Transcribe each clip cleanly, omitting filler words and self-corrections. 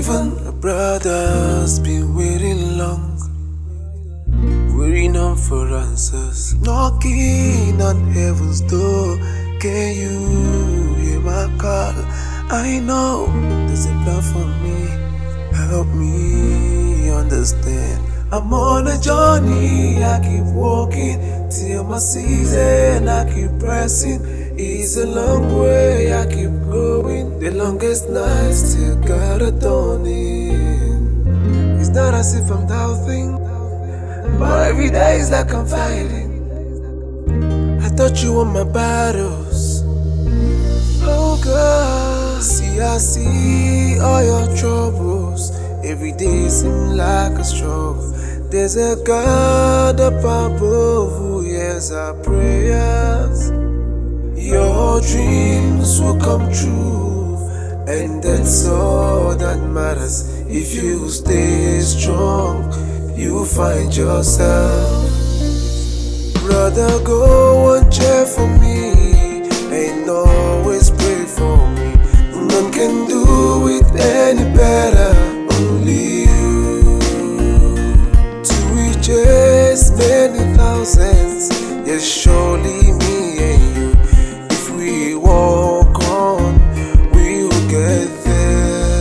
Even my brothers been waiting long, waiting on for answers, knocking on heaven's door. Can you hear my call? I know there's a plan for me. Help me understand. I'm on a journey, I keep walking till my season, I keep pressing. It's a long way, I keep growing. The longest night still got a dawning. It's not as if I'm doubting, but every day is like I'm fighting. I thought you won my battles. Oh God, see I see all your troubles. Every day seems like a struggle. There's a God up above who hears our prayers. Your dreams will come true, and that's all that matters. If you stay strong, you'll find yourself. Brother, go and cheer for me, and always pray for me. None can do it any better, only you. To chase many thousands, yes, surely me and you. If we walk on, we will get there.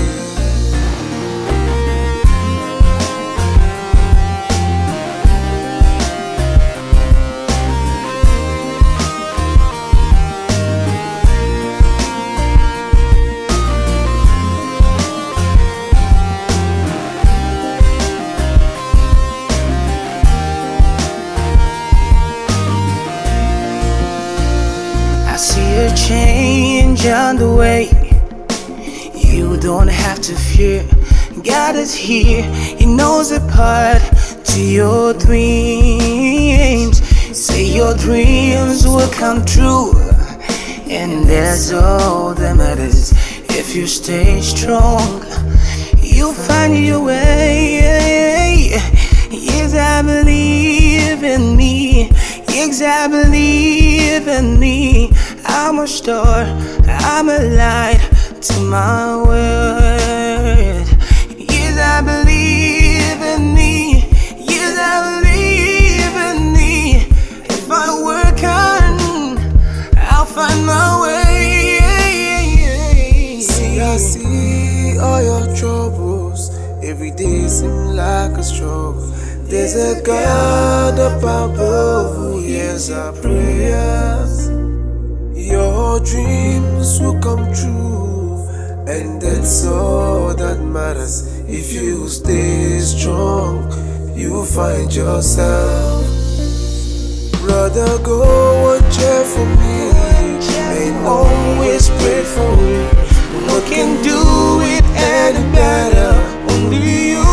I see a change on the way. You don't have to fear. God is here. He knows the path to your dreams. Say your dreams will come true, and that's all that matters. If you stay strong, you'll find your way. Yes, I believe in me. Yes, I believe in me. I'm a star, I'm a light to my world. Yes, I believe in me. Yes, I believe in me. If I work hard, I'll find my way. See, I see all your troubles. Every day seems like a struggle. There's a God up above who hears our prayers. Your dreams will come true, and that's all that matters. If you stay strong, you'll find yourself. Brother, go and cheer for me, and always pray for me. No can do it any better, only you.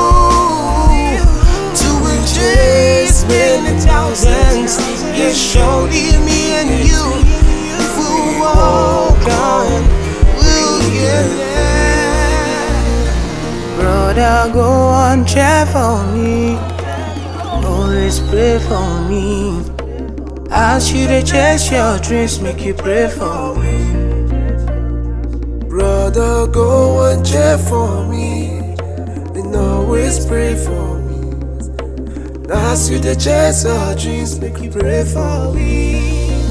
To chase many thousands, yes, surely me and you. Walk on, we'll get there. Brother, go and cheer for me. Always pray for me. Ask you to chase your dreams, make you pray for me. Brother, go and cheer for me, and always pray for me. Ask you to chase your dreams, make you pray for me.